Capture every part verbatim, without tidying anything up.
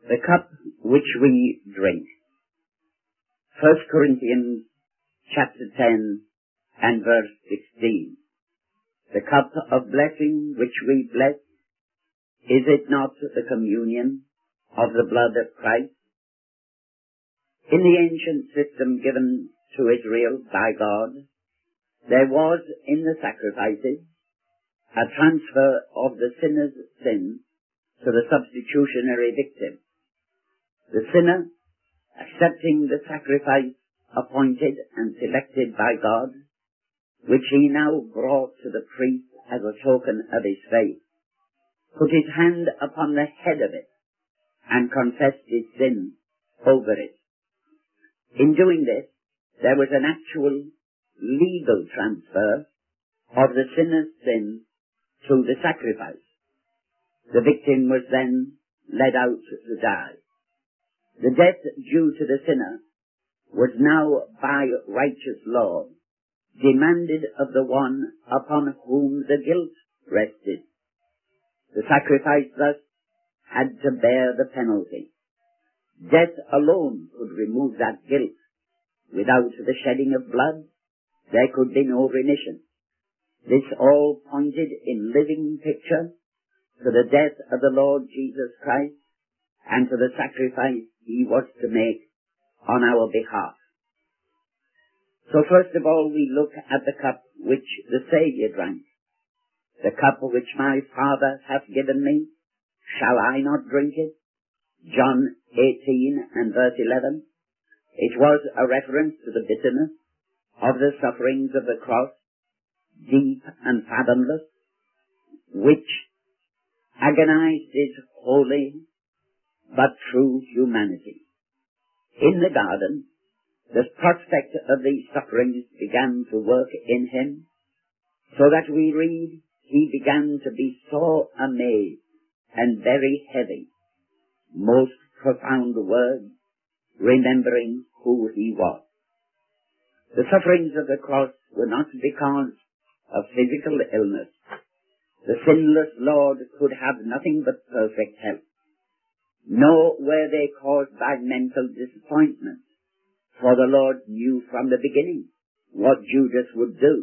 The cup which we drink. First Corinthians chapter ten and verse sixteen. The cup of blessing which we bless, is it not the communion of the blood of Christ? In the ancient system given to Israel by God, there was in the sacrifices a transfer of the sinner's sin to the substitutionary victim. The sinner, accepting the sacrifice appointed and selected by God, which he now brought to the priest as a token of his faith, put his hand upon the head of it and confessed his sin over it. In doing this, there was an actual legal transfer of the sinner's sin to the sacrifice. The victim was then led out to die. The death due to the sinner was now, by righteous law, demanded of the one upon whom the guilt rested. The sacrifice thus had to bear the penalty. Death alone could remove that guilt. Without the shedding of blood, there could be no remission. This all pointed in living picture to the death of the Lord Jesus Christ and to the sacrifice he was to make on our behalf. So first of all, we look at the cup which the Saviour drank. The cup which my Father hath given me, shall I not drink it? John eighteen and verse eleven. It was a reference to the bitterness of the sufferings of the cross, deep and fathomless, which agonized his holy but true humanity. In the garden, the prospect of these sufferings began to work in him, so that we read, he began to be so amazed and very heavy, most profound words, remembering who he was. The sufferings of the cross were not because of physical illness. The sinless Lord could have nothing but perfect health. Nor were they caused by mental disappointment, for the Lord knew from the beginning what Judas would do.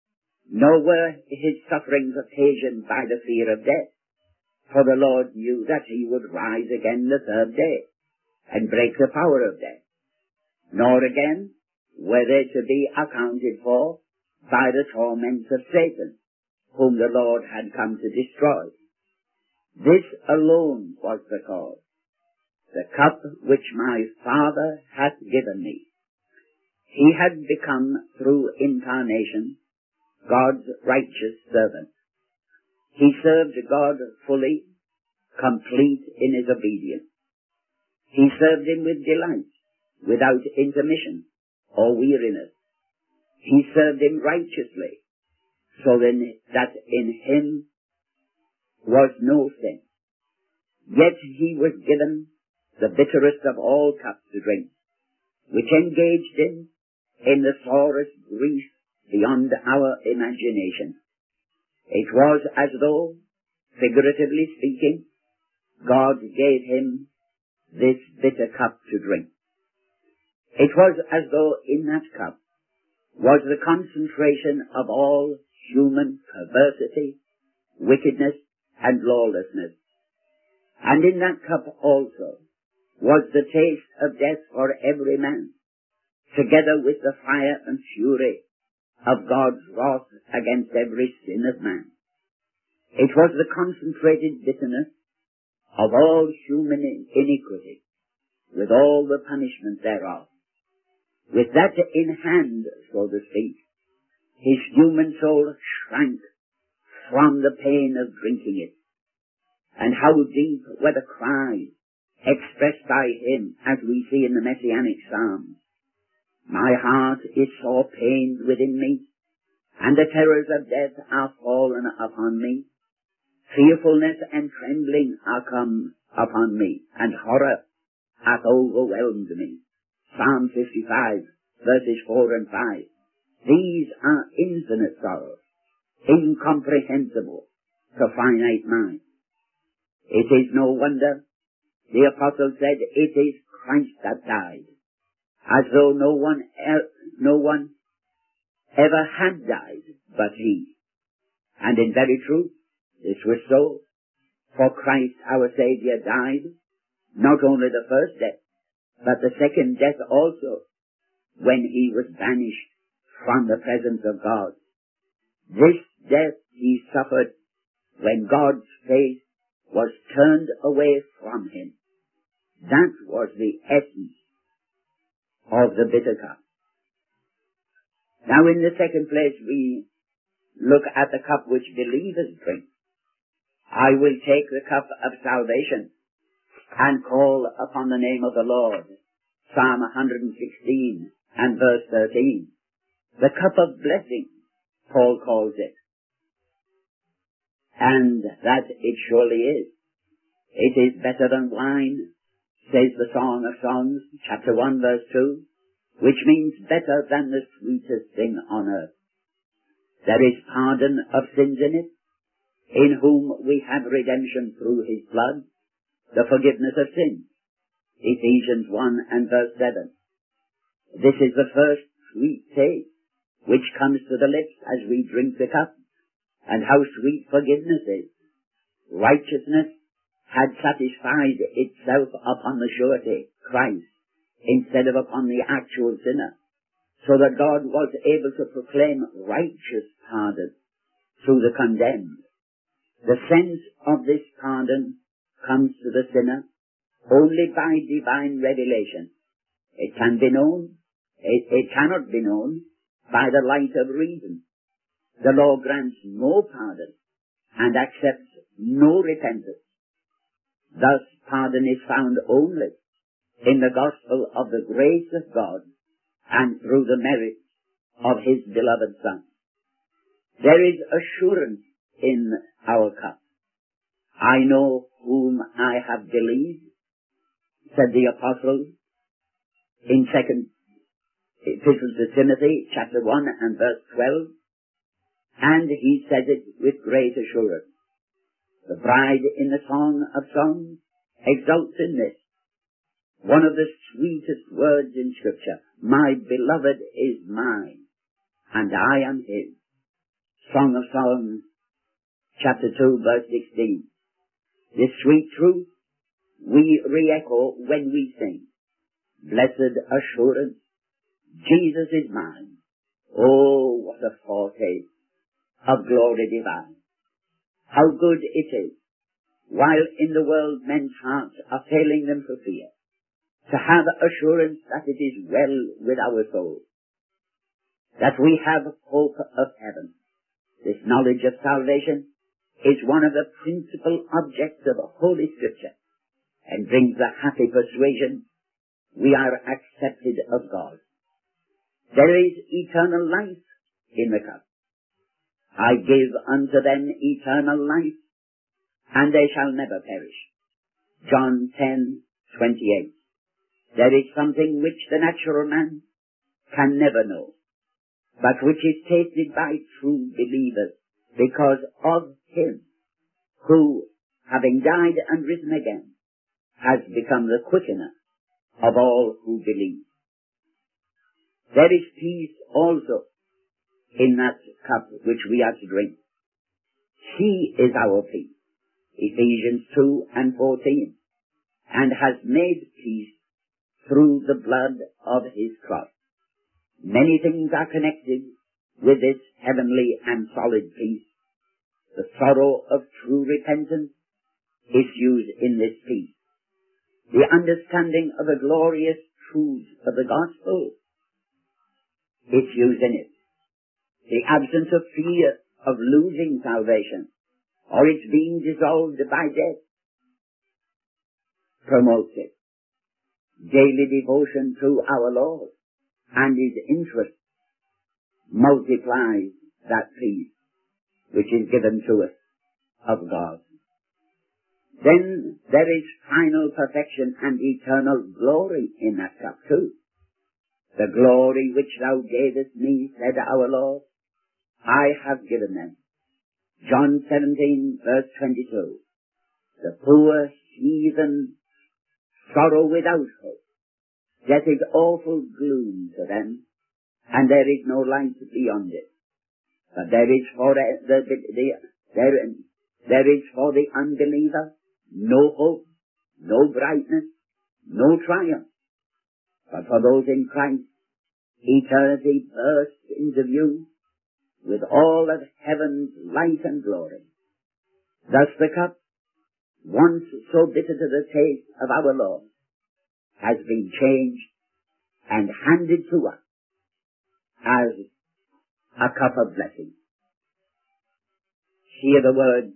Nor were his sufferings occasioned by the fear of death, for the Lord knew that he would rise again the third day and break the power of death. Nor again were they to be accounted for by the torments of Satan, whom the Lord had come to destroy. This alone was the cause. The cup which my Father hath given me. He had become, through incarnation, God's righteous servant. He served God fully, complete in his obedience. He served him with delight, without intermission or weariness. He served him righteously, so then that in him was no sin. Yet he was given the bitterest of all cups to drink, which engaged him in the sorest grief beyond our imagination. It was as though, figuratively speaking, God gave him this bitter cup to drink. It was as though in that cup was the concentration of all human perversity, wickedness, and lawlessness. And in that cup also was the taste of death for every man, together with the fire and fury of God's wrath against every sin of man. It was the concentrated bitterness of all human iniquity, with all the punishment thereof. With that in hand, so to speak, his human soul shrank from the pain of drinking it. And how deep were the cries expressed by him, as we see in the Messianic Psalms. My heart is sore pained within me, and the terrors of death are fallen upon me. Fearfulness and trembling are come upon me, and horror hath overwhelmed me. Psalm fifty-five, verses four and five. These are infinite sorrows, incomprehensible to finite mind. It is no wonder the apostle said, it is Christ that died, as though no one, el- no one ever had died but he. And in very truth, this was so. For Christ our Saviour died, not only the first death, but the second death also, when he was banished from the presence of God. This death he suffered when God's face was turned away from him. That was the essence of the bitter cup. Now in the second place we look at the cup which believers drink. I will take the cup of salvation and call upon the name of the Lord. Psalm one sixteen and verse thirteen. The cup of blessing, Paul calls it. And that it surely is. It is better than wine, says the Song of Songs, chapter one, verse two, which means better than the sweetest thing on earth. There is pardon of sins in it, in whom we have redemption through his blood, the forgiveness of sins. Ephesians one and verse seven. This is the first sweet taste which comes to the lips as we drink the cup, and how sweet forgiveness is. Righteousness had satisfied itself upon the surety, Christ, instead of upon the actual sinner, so that God was able to proclaim righteous pardon through the condemned. The sense of this pardon comes to the sinner only by divine revelation. It can be known, it, it cannot be known by the light of reason. The law grants no pardon and accepts no repentance. Thus pardon is found only in the gospel of the grace of God and through the merits of his beloved Son. There is assurance in our cup. I know whom I have believed, said the apostle in second Epistle to Timothy, chapter one and verse twelve, and he said it with great assurance. The bride in the Song of Songs exults in this. One of the sweetest words in Scripture, my beloved is mine, and I am his. Song of Songs, chapter two, verse sixteen. This sweet truth we re-echo when we sing. Blessed assurance, Jesus is mine. Oh, what a foretaste of glory divine. How good it is, while in the world men's hearts are failing them for fear, to have assurance that it is well with our soul, that we have hope of heaven. This knowledge of salvation is one of the principal objects of Holy Scripture, and brings the happy persuasion we are accepted of God. There is eternal life in the cup. I give unto them eternal life, and they shall never perish. John ten twenty-eight. There is something which the natural man can never know, but which is tasted by true believers because of him who, having died and risen again, has become the quickener of all who believe. There is peace also in that cup which we are to drink. He is our peace, Ephesians two and fourteen, and has made peace through the blood of his cross. Many things are connected with this heavenly and solid peace. The sorrow of true repentance issues in this peace. The understanding of the glorious truths of the gospel issues in it. The absence of fear of losing salvation or its being dissolved by death promotes it. Daily devotion to our Lord and his interest multiplies that peace which is given to us of God. Then there is final perfection and eternal glory in that cup too. The glory which thou gavest me, said our Lord, I have given them. John seventeen, verse twenty-two. The poor heathen sorrow without hope. Death is awful gloom to them, and there is no light beyond it. But there is for the, the, the, the there, there is for the unbeliever no hope, no brightness, no triumph. But for those in Christ, eternity bursts into view with all of heaven's light and glory. Thus the cup, once so bitter to the taste of our Lord, has been changed and handed to us as a cup of blessing. Hear the words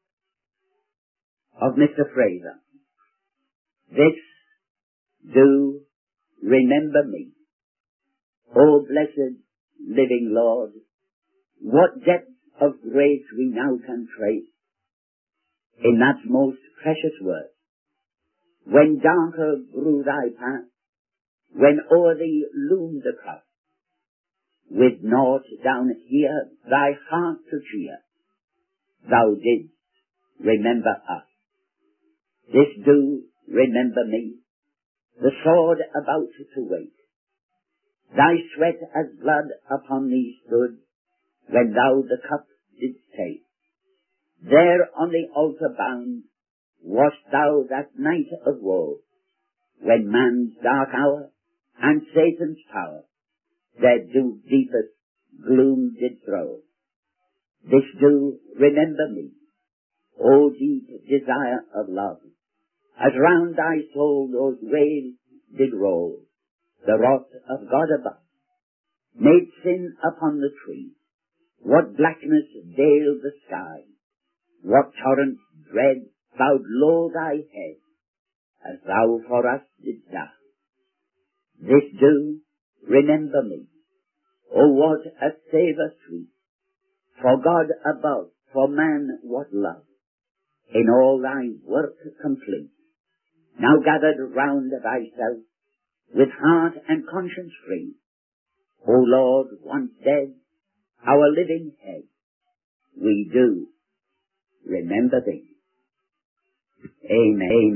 of Mister Fraser. This do remember me. O blessed living Lord, what depth of grace we now can trace in that most precious word. When darker grew thy path, when o'er thee loomed the cross, with naught down here thy heart to cheer, thou didst remember us. This do remember me, the sword about to wait. Thy sweat as blood upon thee stood, when thou the cup didst take. There on the altar bound, wast thou that night of woe, when man's dark hour and Satan's power their do deepest gloom did throw. This do remember me, O deep desire of love, as round thy soul those waves did roll, the wrath of God above, made sin upon the tree. What blackness veiled the sky, what torrent dread bowed low thy head, as thou for us didst die. This do remember me, O what a savour sweet, for God above, for man what love, in all thy work complete. Now gathered round thyself, with heart and conscience free, O Lord, once dead, our living head, we do remember thee. Amen.